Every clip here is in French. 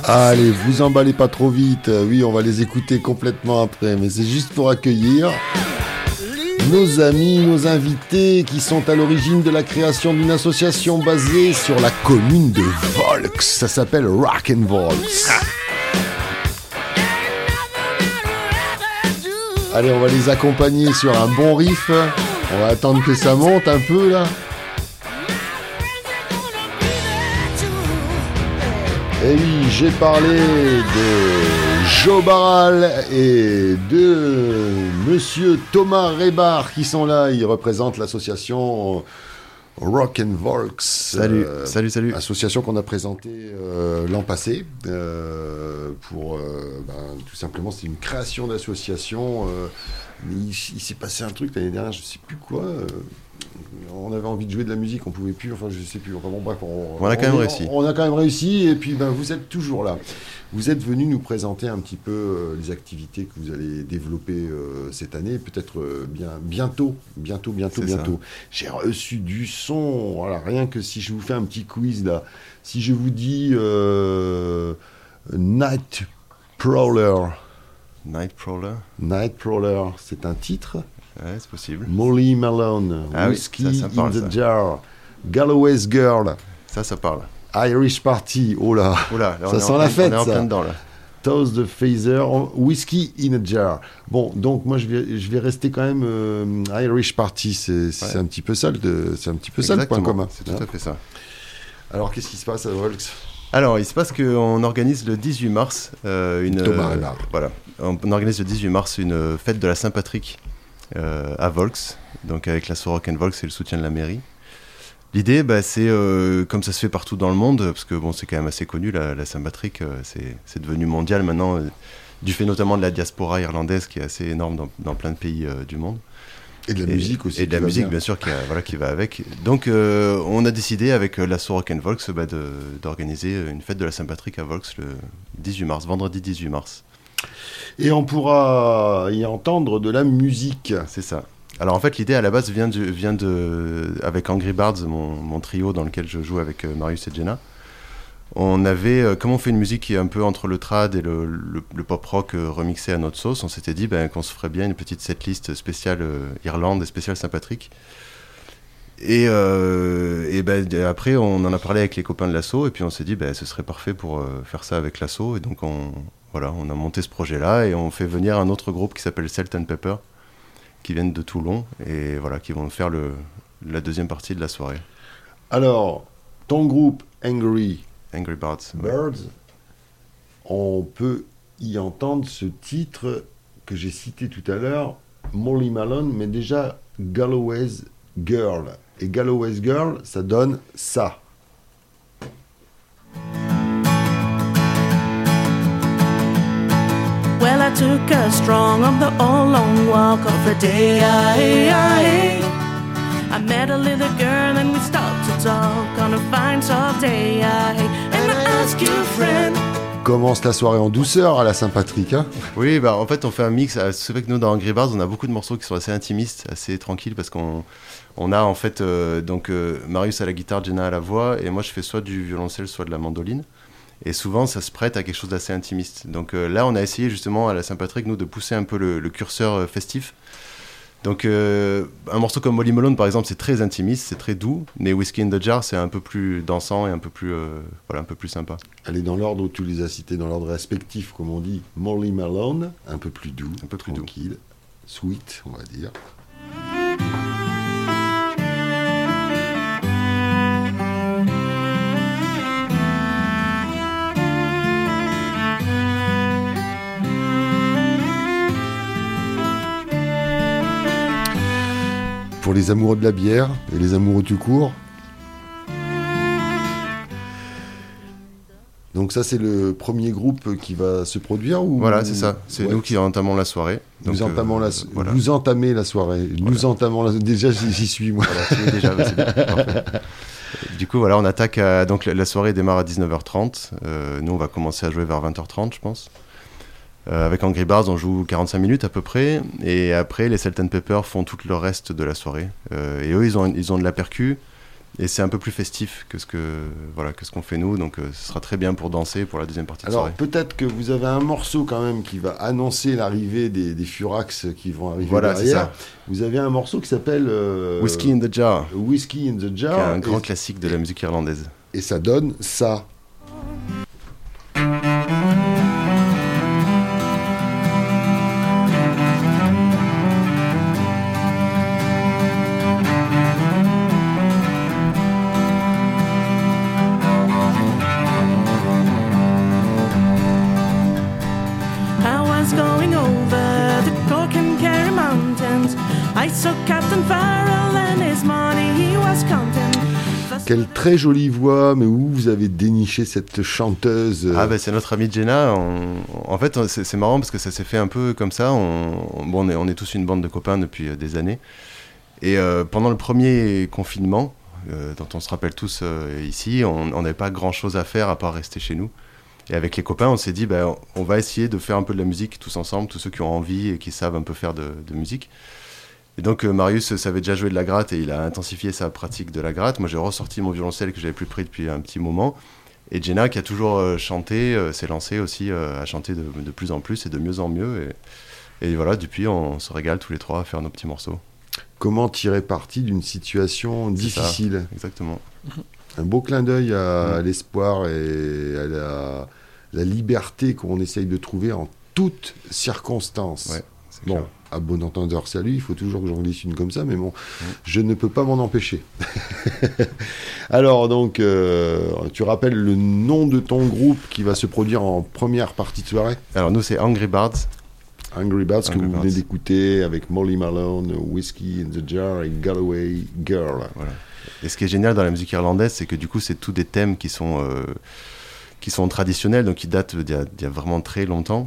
Allez, vous emballez pas trop vite. Oui, on va les écouter complètement après, mais c'est juste pour accueillir nos amis, nos invités qui sont à l'origine de la création d'une association basée sur la commune de Volx. Ça s'appelle Rock and Volx. Allez, on va les accompagner sur un bon riff. On va attendre que ça monte un peu là. Et oui, j'ai parlé de Joe Barral et de Monsieur Thomas Rebar qui sont là. Ils représentent l'association Rock and Volks. Salut. Association qu'on a présentée l'an passé. Pour tout simplement, c'est une création d'association. Mais il s'est passé un truc l'année dernière, je sais plus quoi. On avait envie de jouer de la musique, on pouvait plus, enfin je sais plus, enfin bon bref, on a quand même réussi. On a quand même réussi, et puis vous êtes toujours là. Vous êtes venu nous présenter un petit peu les activités que vous allez développer cette année, peut-être bientôt. J'ai reçu du son, voilà, rien que si je vous fais un petit quiz là, si je vous dis Night Prowler, c'est un titre. Ouais, c'est possible. Molly Malone, Whiskey in the Jar, Galloway's Girl. Ça parle. Irish Party, oh là ça sent la fête, on est en plein dedans là. Toast the Phaser, Whiskey in a Jar. Bon, donc moi je vais rester quand même Irish Party, c'est un petit peu ça le point commun. C'est tout à fait ça. Alors qu'est-ce qui se passe à Volx ? Alors, il se passe qu'on organise le 18 mars on organise le 18 mars une fête de la Saint-Patrick à Volx, donc avec l'asso Rock and Volx et le soutien de la mairie. L'idée, c'est comme ça se fait partout dans le monde, parce que bon, c'est quand même assez connu, la Saint-Patrick, c'est devenu mondial maintenant, du fait notamment de la diaspora irlandaise qui est assez énorme dans plein de pays du monde. Et de la musique aussi. Et de la musique, bien sûr, qui va avec. Donc, on a décidé avec l'asso Rock and Volx d'organiser une fête de la Saint-Patrick à Volx le 18 mars, vendredi 18 mars. Et on pourra y entendre de la musique. C'est ça. Alors en fait, l'idée à la base vient avec Angry Bards, mon trio dans lequel je joue avec Marius et Jenna. On avait, comme on fait une musique qui est un peu entre le trad et le pop rock remixé à notre sauce, on s'était dit qu'on se ferait bien une petite setlist spéciale Irlande et spéciale Saint-Patrick. Et après, on en a parlé avec les copains de l'asso, et puis on s'est dit ce serait parfait pour faire ça avec l'asso. Et donc on a monté ce projet-là, et on fait venir un autre groupe qui s'appelle Salt and Pepper, qui viennent de Toulon, et voilà, qui vont faire la deuxième partie de la soirée. Alors, ton groupe Angry Birds, on peut y entendre ce titre que j'ai cité tout à l'heure, Molly Malone, mais déjà Galloway's Girl. Et Galloway's Girl, ça donne ça. Well, I took her strong on the all-long walk of the day. I met a little girl and we stopped to talk on a fine soft day. And I asked you, friend. Commence la soirée en douceur à la Saint-Patrick, hein ? Oui, en fait, on fait un mix. C'est vrai que nous, dans Angry Birds, on a beaucoup de morceaux qui sont assez intimistes, assez tranquilles, parce qu'on a en fait Marius à la guitare, Jenna à la voix, et moi je fais soit du violoncelle, soit de la mandoline. Et souvent, ça se prête à quelque chose d'assez intimiste. Donc là, on a essayé justement à la Saint-Patrick, nous, de pousser un peu le curseur festif. Donc un morceau comme Molly Malone, par exemple, c'est très intimiste, c'est très doux. Mais Whiskey in the Jar, c'est un peu plus dansant et un peu plus sympa. Elle est dans l'ordre où tu les as cités, dans l'ordre respectif, comme on dit. Molly Malone, un peu plus doux, un peu plus tranquille, sweet, on va dire. Pour les amoureux de la bière et les amoureux tout court. Donc ça, c'est le premier groupe qui va se produire ou... Voilà, c'est ça. C'est nous qui entamons la soirée. Donc, vous entamez la soirée. Voilà. Nous entamons la... Déjà, j'y suis, moi. Voilà, déjà, c'est bien. Parfait. Du coup, voilà, on attaque donc la soirée démarre à 19h30. Nous, on va commencer à jouer vers 20h30, je pense. Avec Angry Birds, on joue 45 minutes à peu près, et après les Salt and Pepper font tout le reste de la soirée. Et eux, ils ont de la percu, Et c'est un peu plus festif que ce qu'on fait nous, donc ce sera très bien pour danser pour la deuxième partie de Alors soirée. peut-être que vous avez un morceau quand même qui va annoncer l'arrivée des Furax qui vont arriver Voilà, derrière. c'est ça. Vous avez un morceau qui s'appelle Whiskey in the Jar, Whiskey in the Jar, qui est un grand classique de la musique irlandaise. Et ça donne ça. Quelle très jolie voix, mais où vous avez déniché cette chanteuse Ah ben c'est notre amie Jenna. En fait c'est marrant parce que ça s'est fait un peu comme ça. On est tous une bande de copains depuis des années. Et pendant le premier confinement, dont on se rappelle tous ici, on n'avait pas grand chose à faire à part rester chez nous. Et avec les copains on s'est dit on va essayer de faire un peu de la musique tous ensemble, tous ceux qui ont envie et qui savent un peu faire de musique. Et donc Marius savait déjà jouer de la gratte et il a intensifié sa pratique de la gratte. Moi j'ai ressorti mon violoncelle que j'avais plus pris depuis un petit moment. Et Jenna qui a toujours chanté, s'est lancée aussi à chanter de plus en plus et de mieux en mieux. Et voilà, depuis on se régale tous les trois à faire nos petits morceaux. Comment tirer parti d'une situation difficile ? Ça, exactement. Un beau clin d'œil à l'espoir et à la liberté qu'on essaye de trouver en toutes circonstances. Ouais, c'est bon. Clair. À bon entendeur, salut, il faut toujours que j'en glisse une comme ça, mais bon, je ne peux pas m'en empêcher. Alors, donc, tu rappelles le nom de ton groupe qui va se produire en première partie de soirée ? Alors, nous, c'est Angry Birds. Angry Birds, que vous venez d'écouter avec Molly Malone, Whiskey in the Jar et Galway Girl. Voilà. Et ce qui est génial dans la musique irlandaise, c'est que du coup, c'est tous des thèmes qui sont traditionnels, donc qui datent d'il y a vraiment très longtemps.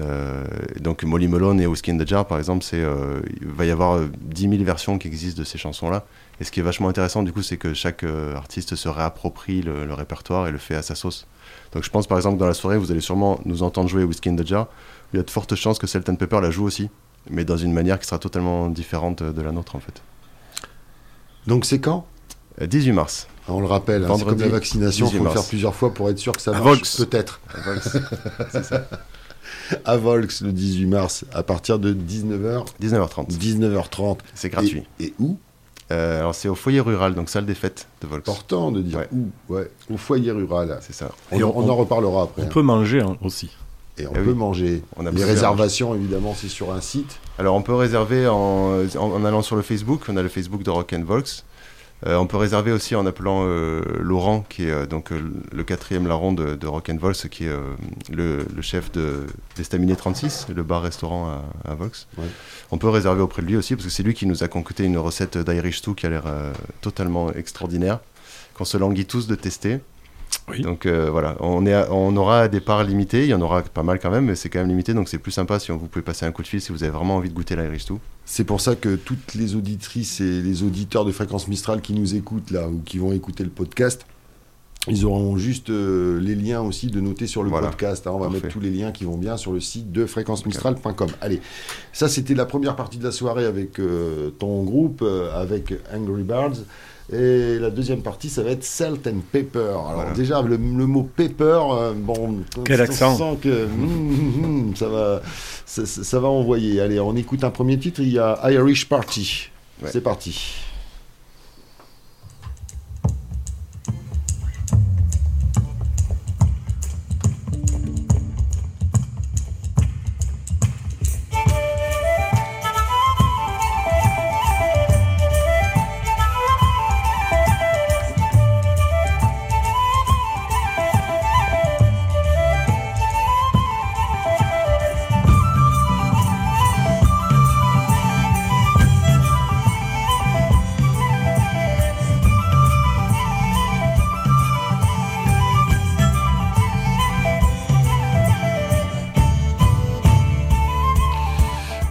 Donc Molly Malone et Whiskey in the Jar, par exemple, il va y avoir 10 000 versions qui existent de ces chansons-là. Et ce qui est vachement intéressant, du coup, c'est que chaque artiste se réapproprie le répertoire et le fait à sa sauce. Donc je pense, par exemple, dans la soirée, vous allez sûrement nous entendre jouer Whiskey in the Jar. Il y a de fortes chances que Salt and Pepper la joue aussi, mais dans une manière qui sera totalement différente de la nôtre, en fait. Donc c'est quand ? 18 mars. On le rappelle, c'est comme la vaccination, il faut le faire plusieurs fois pour être sûr que ça marche. Volks. Peut-être. À Volks. C'est ça. À Volks, le 18 mars, à partir de 19h30. 19h30. C'est gratuit. Et où ? Alors c'est au foyer rural, donc salle des fêtes de Volks. Important de dire où. Ouais, au foyer rural. C'est ça. On en reparlera après. On peut manger aussi. Et on peut manger. Les réservations, évidemment, c'est sur un site. Alors on peut réserver en allant sur le Facebook. On a le Facebook de Rock and Volks. On peut réserver aussi en appelant Laurent, qui est donc le 4e larron de Rock and Volks, qui est le chef d'Estaminet 36, le bar-restaurant à Volks. Ouais. On peut réserver auprès de lui aussi, parce que c'est lui qui nous a concocté une recette d'Irish Stew qui a l'air totalement extraordinaire, qu'on se languit tous de tester. Oui. Donc voilà, on aura des parts limitées, il y en aura pas mal quand même, mais c'est quand même limité, donc c'est plus sympa si vous pouvez passer un coup de fil si vous avez vraiment envie de goûter l'Irish Stew. C'est pour ça que toutes les auditrices et les auditeurs de Fréquence Mistral qui nous écoutent là, ou qui vont écouter le podcast, ils auront juste les liens aussi de noter sur le podcast. Hein, on va mettre tous les liens qui vont bien sur le site de fréquencemistral.com. Allez, ça c'était la première partie de la soirée avec ton groupe, avec Angry Birds. Et la deuxième partie, ça va être Salt and Pepper. Alors déjà, le mot pepper, quel accent. On sent que ça va envoyer. Allez, on écoute un premier titre, il y a Irish Party. Ouais. C'est parti.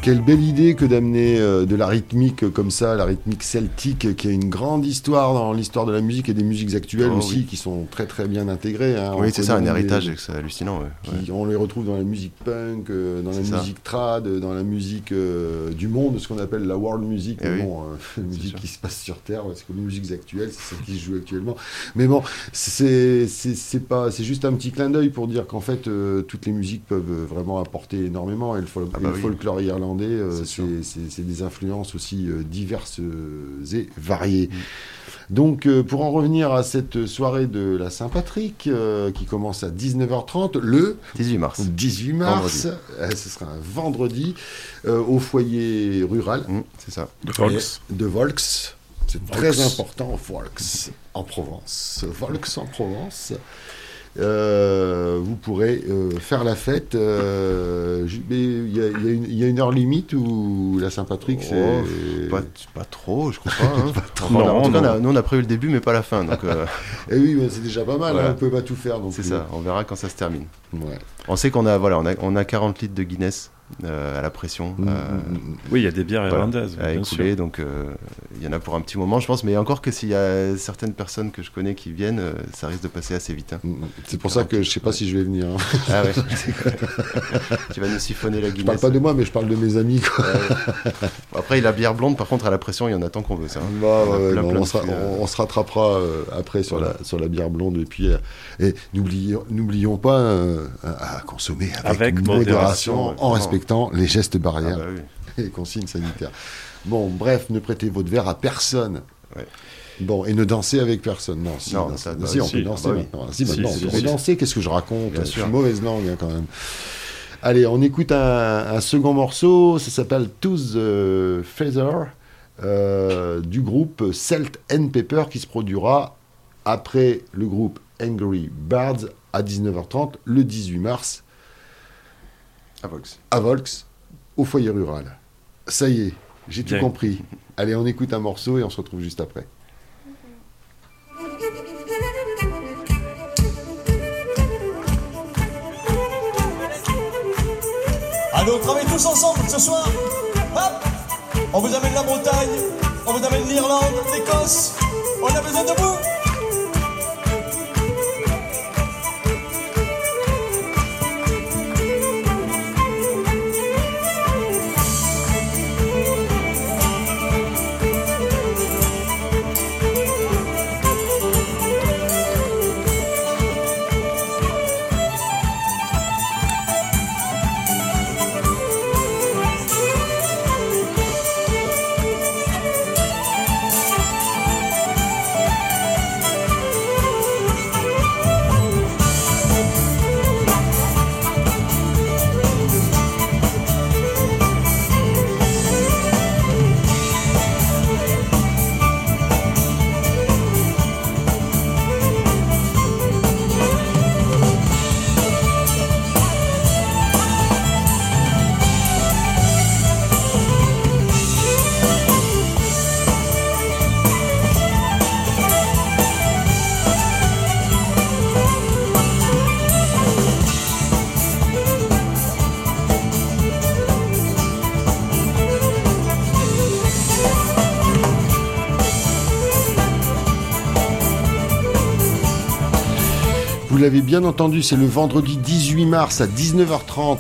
Quelle belle idée que d'amener de la rythmique comme ça, la rythmique celtique, qui a une grande histoire dans l'histoire de la musique et des musiques actuelles aussi, qui sont très très bien intégrées. Hein. Oui, c'est ça, un héritage, c'est hallucinant. On les retrouve dans la musique punk, dans la musique trad, dans la musique du monde, ce qu'on appelle la world music, la musique qui se passe sur Terre, c'est comme les musiques actuelles, c'est celle qui se joue actuellement. Mais bon, c'est juste un petit clin d'œil pour dire qu'en fait, toutes les musiques peuvent vraiment apporter énormément, et le folklore irlandais, c'est des influences aussi diverses et variées. Donc, pour en revenir à cette soirée de la Saint-Patrick, qui commence à 19h30, le 18 mars. 18 mars, ce sera un vendredi, au foyer rural. C'est ça. De Volx. C'est très important, Volx en Provence. Volx en Provence. Vous pourrez faire la fête. Il y a une heure limite ou la Saint-Patrick c'est pas trop, je crois pas. Hein. Nous on a prévu le début mais pas la fin. Donc, Et oui, c'est déjà pas mal. Voilà. On peut pas tout faire. C'est ça. On verra quand ça se termine. Ouais. On sait qu'on a 40 litres de Guinness à la pression. Oui, il y a des bières irlandaises à écouler, donc il y en a pour un petit moment, je pense. Mais encore que s'il y a certaines personnes que je connais qui viennent, ça risque de passer assez vite. Hein. C'est pour ça que je sais pas si je vais venir. Hein. Ah ouais. Tu vas nous siffonnner la Guinness. Je parle pas de moi, mais je parle de mes amis. Quoi. Après, la bière blonde, par contre, à la pression, il y en a tant qu'on veut ça. On se rattrapera après sur la bière blonde. Et n'oublions pas à consommer avec modération, en respectant les gestes barrières et les consignes sanitaires. Bon, bref, ne prêtez votre verre à personne. Ouais. Bon, et ne dansez avec personne. Non, on peut danser maintenant. On peut danser, qu'est-ce que je raconte ? Je suis mauvaise langue quand même. Allez, on écoute un second morceau, ça s'appelle To the Feather, du groupe Salt and Pepper, qui se produira après le groupe Angry Birds à 19h30 le 18 mars à Volx, au foyer rural. Ça y est, j'ai tout compris. Allez, on écoute un morceau et on se retrouve juste après. Allez, on travaille tous ensemble ce soir. Hop, on vous amène la Bretagne, on vous amène l'Irlande, l'Écosse. On a besoin de vous. Vous l'avez bien entendu, c'est le vendredi 18 mars à 19h30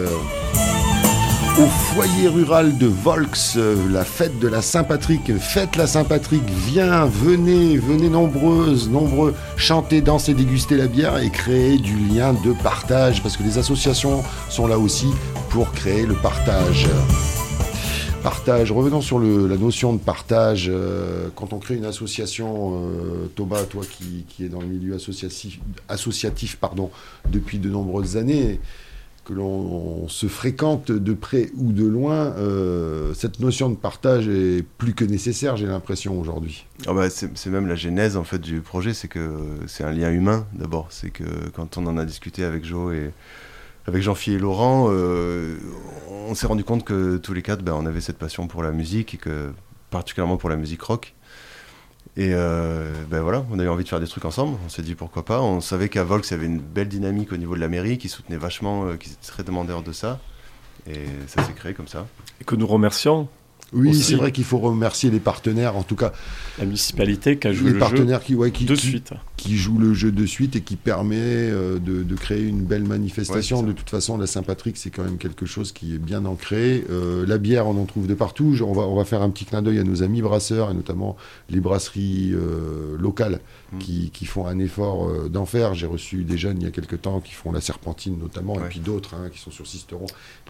au foyer rural de Volx, la fête de la Saint-Patrick. Fête la Saint-Patrick, venez nombreux, chanter, danser, déguster la bière et créer du lien de partage, parce que les associations sont là aussi pour créer le partage. Revenons sur la notion de partage. Quand on crée une association, Thomas, toi qui es dans le milieu associatif depuis de nombreuses années, que l'on se fréquente de près ou de loin, cette notion de partage est plus que nécessaire, j'ai l'impression, aujourd'hui. C'est même la genèse en fait, du projet, c'est que c'est un lien humain d'abord. C'est que quand on en a discuté avec Jo et avec Jean-Philippe et Laurent, on s'est rendu compte que tous les quatre, on avait cette passion pour la musique, et que, particulièrement pour la musique rock. Et voilà, on a eu envie de faire des trucs ensemble, on s'est dit pourquoi pas. On savait qu'à Volx, il y avait une belle dynamique au niveau de la mairie, qui soutenait vachement, qui était très demandeur de ça. Et ça s'est créé comme ça. Et que nous remercions. Oui, Aussi. c'est vrai qu'il faut remercier les partenaires, en tout cas La municipalité qui a joué les le partenaires jeu de suite. qui jouent le jeu de suite et qui permet de créer une belle manifestation. Ouais, de toute façon, la Saint-Patrick, c'est quand même quelque chose qui est bien ancré. La bière, on en trouve de partout. On va faire un petit clin d'œil à nos amis brasseurs, et notamment les brasseries locales qui font un effort d'enfer. J'ai reçu des jeunes il y a quelques temps qui font la Serpentine notamment, et puis d'autres qui sont sur Sisteron.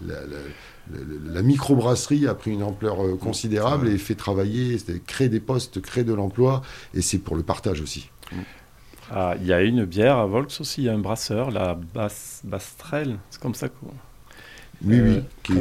La microbrasserie a pris une ampleur considérable et fait travailler, crée des postes, crée de l'emploi, et c'est pour le partage aussi. Ah, il y a une bière à Volx aussi, il y a un brasseur, la Bastrel, c'est comme ça qu'on... Oui.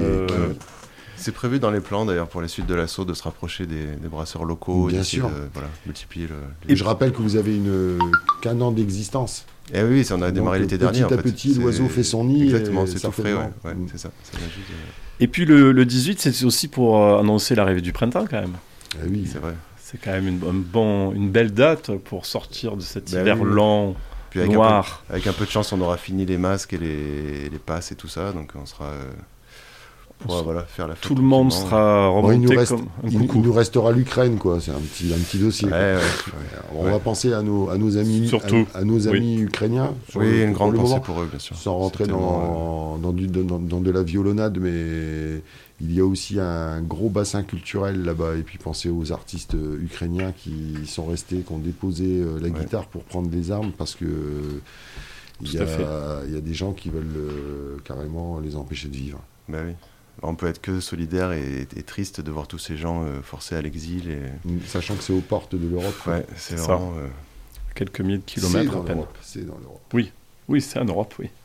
C'est prévu dans les plans d'ailleurs pour les suites de l'assaut de se rapprocher des brasseurs locaux, Bien d'essayer sûr. de multiplier Et je rappelle que vous avez qu'un an d'existence. Et oui, on a démarré Donc, l'été dernier. Petit à petit, l'oiseau fait son nid. Exactement, et c'est tout frais, certainement. ouais, c'est ça. Ça vient juste Et puis le 18, c'est aussi pour annoncer l'arrivée du printemps quand même. Ah oui. c'est vrai. C'est quand même une belle date pour sortir de cet Ben hiver oui. long, Puis avec noir. avec un peu de chance, on aura fini les masques et les passes et tout ça, donc on sera pourra faire la fête. Tout le monde tranquillement. sera Bon, il remonté nous reste- comme un il coucou. nous restera l'Ukraine, quoi. C'est un petit dossier. Ouais. On va penser à nos amis, Surtout. à nos amis ukrainiens. Oui, une grande pour le pensée moment. pour eux, bien sûr. Sans rentrer C'est tellement, dans de la violonnade, mais il y a aussi un gros bassin culturel là-bas. Et puis pensez aux artistes ukrainiens qui sont restés, qui ont déposé la guitare pour prendre les armes, parce que il y Tout à fait. a des gens qui veulent carrément les empêcher de vivre. Bah oui. On peut être que solidaire et triste de voir tous ces gens forcés à l'exil. Sachant que c'est aux portes de l'Europe. Ouais, c'est Ça. vraiment. Quelques milliers de C'est kilomètres dans à peine. l'Europe. C'est dans l'Europe. Oui, c'est en Europe, oui.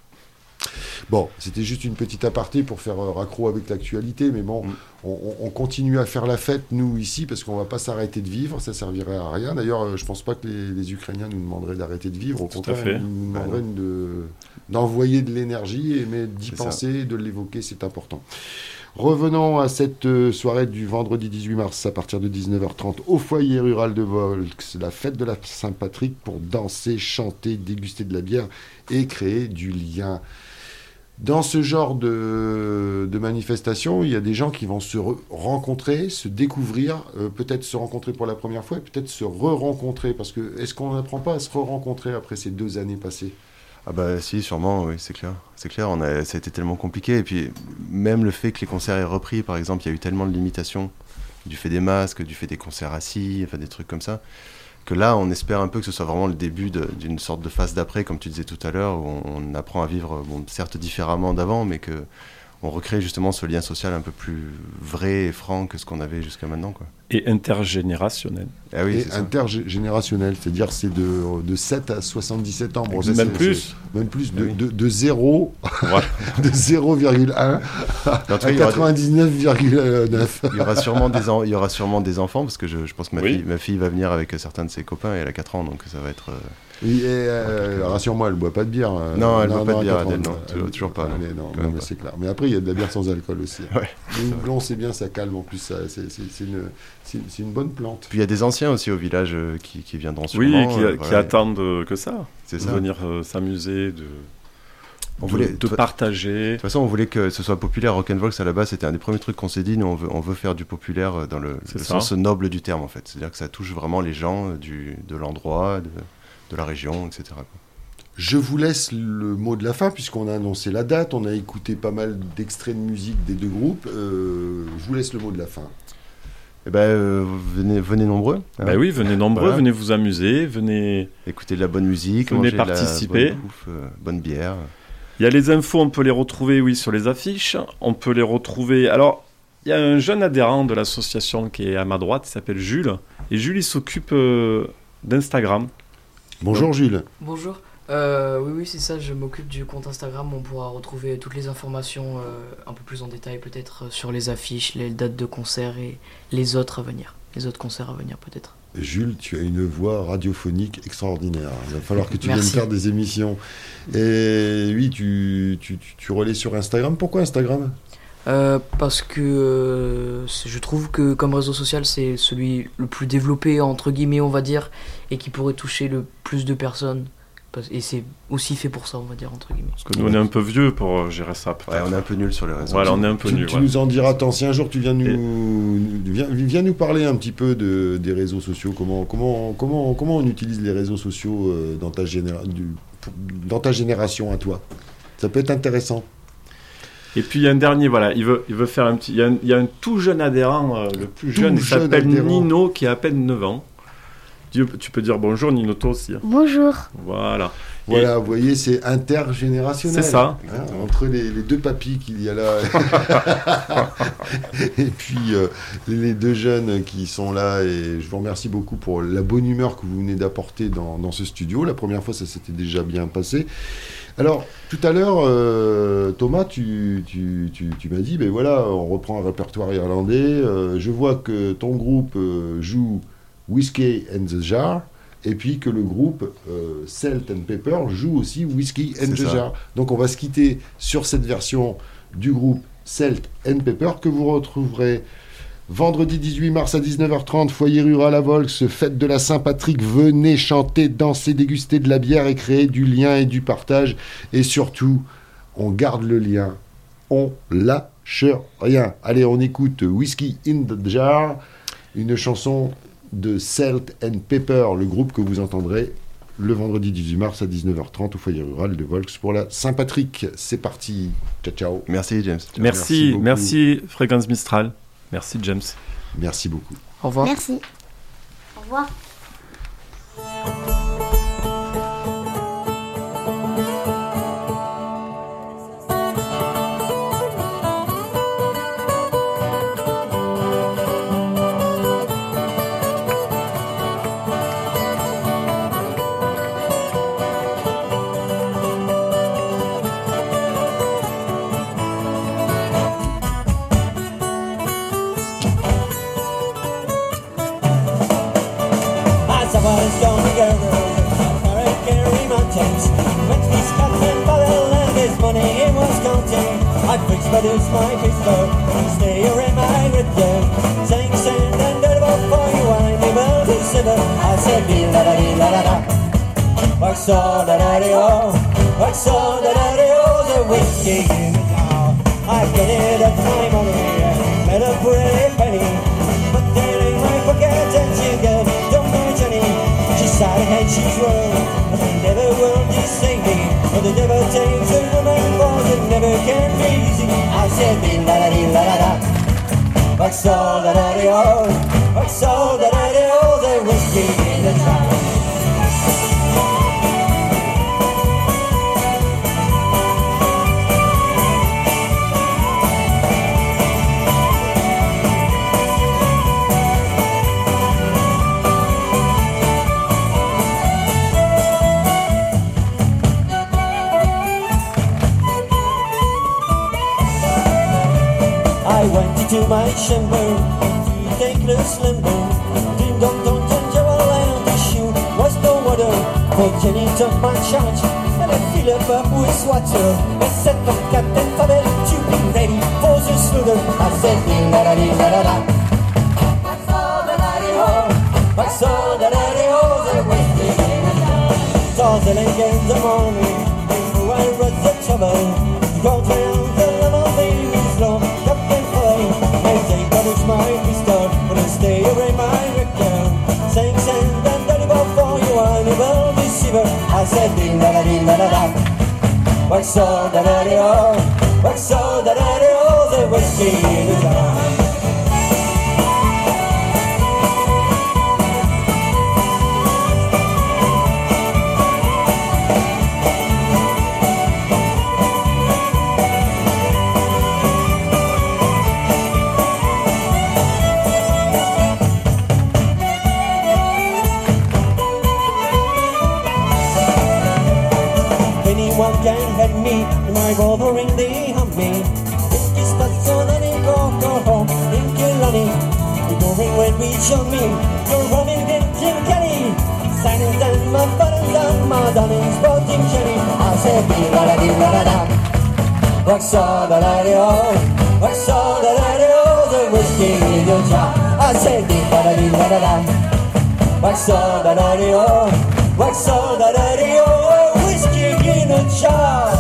Bon, c'était juste une petite aparté pour faire raccro avec l'actualité, mais bon, on continue à faire la fête, nous, ici, parce qu'on va pas s'arrêter de vivre, ça servirait à rien. D'ailleurs, je pense pas que les Ukrainiens nous demanderaient d'arrêter de vivre, au Tout à contraire, fait. ils nous demanderaient d'envoyer de l'énergie, mais d'y C'est penser, de l'évoquer, c'est important. Revenons à cette soirée du vendredi 18 mars à partir de 19h30 au foyer rural de Volx, la fête de la Saint-Patrick, pour danser, chanter, déguster de la bière et créer du lien. Dans ce genre de manifestation, il y a des gens qui vont se rencontrer, se découvrir, peut-être se rencontrer pour la première fois et peut-être se re-rencontrer. Parce que est-ce qu'on n'apprend pas à se re-rencontrer après ces 2 années passées ? Ah bah si, sûrement, oui, c'est clair. C'est clair, ça a été tellement compliqué. Et puis, même le fait que les concerts aient repris, par exemple, il y a eu tellement de limitations, du fait des masques, du fait des concerts assis, enfin des trucs comme ça, que là, on espère un peu que ce soit vraiment le début d'une sorte de phase d'après, comme tu disais tout à l'heure, où on apprend à vivre, certes différemment d'avant, mais qu'on recrée justement ce lien social un peu plus vrai et franc que ce qu'on avait jusqu'à maintenant, quoi. Et intergénérationnel. Ah oui, Et c'est ça. intergénérationnel, c'est-à-dire c'est de 7 à 77 ans. Bon, ça, Même c'est- plus. Même plus, Ah oui. de 0, Voilà. de 0,1 En à tout cas, il y aura 99,9. Il y aura sûrement des enfants, parce que je pense que Oui. ma fille va venir avec certains de ses copains, et elle a 4 ans, donc ça va être... Oui, et rassure-moi, elle boit pas de bière. Non, elle boit pas de bière, 4 ans, Adèle, non, toujours pas, non. Mais non, Quand même mais pas. c'est clair. Mais après, il y a de la bière sans alcool aussi. Ouais. Le houblon, c'est bien, ça calme en plus. C'est une bonne plante. Puis il y a des anciens aussi au village qui viendront Oui, sûrement. qui voilà. attendent que ça. C'est De ça. venir s'amuser, On voulait- de partager. De toute façon, on voulait que ce soit populaire. Rock'n'Volks, à la base, c'était un des premiers trucs qu'on s'est dit. Nous, on veut faire du populaire dans le C'est ça. sens noble du terme, en fait. C'est-à-dire que ça touche vraiment les gens de l'endroit, de la région, etc. quoi. Je vous laisse le mot de la fin, puisqu'on a annoncé la date, on a écouté pas mal d'extraits de musique des 2 groupes. Je vous laisse le mot de la fin. Eh ben, venez nombreux. hein. Ben oui, venez nombreux, Voilà. venez vous amuser, venez... Écoutez de la bonne musique, Venez manger de la participer. bonne bouffe, bonne bière. Il y a les infos, on peut les retrouver, oui, sur les affiches. On peut les retrouver... Alors, il y a un jeune adhérent de l'association qui est à ma droite, il s'appelle Jules. Et Jules, il s'occupe d'Instagram. Bonjour Jules. Bonjour. Oui, c'est ça, je m'occupe du compte Instagram. On pourra retrouver toutes les informations un peu plus en détail, peut-être sur les affiches, les dates de concert et les autres à venir. Les autres concerts à venir, peut-être. Jules, tu as une voix radiophonique extraordinaire. Il va falloir que tu viennes Merci. faire des émissions. Et oui, tu relais sur Instagram. Pourquoi Instagram ? Parce que je trouve que comme réseau social, c'est celui le plus développé, entre guillemets, on va dire, et qui pourrait toucher le plus de personnes. et c'est aussi fait pour ça, on va dire, entre guillemets. Parce que nous, on est un peu vieux pour gérer ça. Ouais, on est un peu nul sur les réseaux. Voilà, on est un peu nul. Tu nous en diras tant. Si un jour tu viens viens nous parler un petit peu des réseaux sociaux, comment on utilise les réseaux sociaux dans ta génération à toi. Ça peut être intéressant. Et puis il y a un dernier, voilà, il veut faire un petit. Il y a un tout jeune adhérent, le plus jeune, il s'appelle Nino, qui a à peine 9 ans. Tu peux dire bonjour Nino, toi aussi. Bonjour. Voilà. Voilà, vous voyez, c'est intergénérationnel. C'est ça. Hein, entre les deux papis qu'il y a là. Et puis les deux jeunes qui sont là. Et je vous remercie beaucoup pour la bonne humeur que vous venez d'apporter dans ce studio. La première fois, ça s'était déjà bien passé. Alors, tout à l'heure, Thomas, tu m'as dit, ben voilà, on reprend un répertoire irlandais. Je vois que ton groupe joue Whiskey and the Jar, et puis que le groupe Salt and Pepper joue aussi Whiskey and the Jar. Donc on va se quitter sur cette version du groupe Salt and Pepper que vous retrouverez vendredi 18 mars à 19h30, foyer rural à Volx, fête de la Saint-Patrick. Venez chanter, danser, déguster de la bière et créer du lien et du partage. Et surtout, on garde le lien, on lâche rien. Allez, on écoute Whiskey in the Jar, une chanson de Salt and Pepper, le groupe que vous entendrez le vendredi 18 mars à 19h30 au foyer rural de Volx pour la Saint-Patrick. C'est parti. Ciao, ciao. Merci, James. Merci Fréquence Mistral. Merci, James. Merci beaucoup. Au revoir. Merci. Au revoir. But it's my pistol, stay here in my return. Saying sand and devil for you, I'm able to shiver. I said, dee la da dee la da da. Like so da da dee oh, like so da da dee oh, the whiskey in the jar. I get it at my money, met a pretty penny. But there in my pocket and she get don't know Jenny. She sighed and she's wrong, but the devil will deceive me. But the devil takes a woman for it never can be easy. I said, dee la da dee la da da. Like so da da dee oh, like so da da dee oh, the whiskey in the jar. I went into my chamber to take the slumber. Ding dong dong dong, Joel and the shoe was no water. For Jenny took my charge and I fill up with water. I set up Captain Fabel to be ready for the slaughter. I said, ding la da ding la da da. I saw the daddy ho, I saw the daddy ho, the whiskey in the jar. Saw the lake in the morning, before I wrote the trouble. Don't tell the little baby's long. My pistol, but I stay in my record. Saying sand and dirty ball for you, I'm a deceiver. I said ding da da ding da da da. Wax so da da dee oh, wax so da da dee oh, the whiskey in the jar. Bothering the hummy. If you start so let it go home. In Killarney, you're going when we show me. You're running in Jim Kelly. Signing down my buttons and my darling sporting Jenny. I said, dee la da dee la da da. Wax so da da dee oh, wax so da da dee oh, the whiskey in your jar. I said, dee la da dee la da da. Wax so da da dee oh, wax so da da dee oh. Ciao.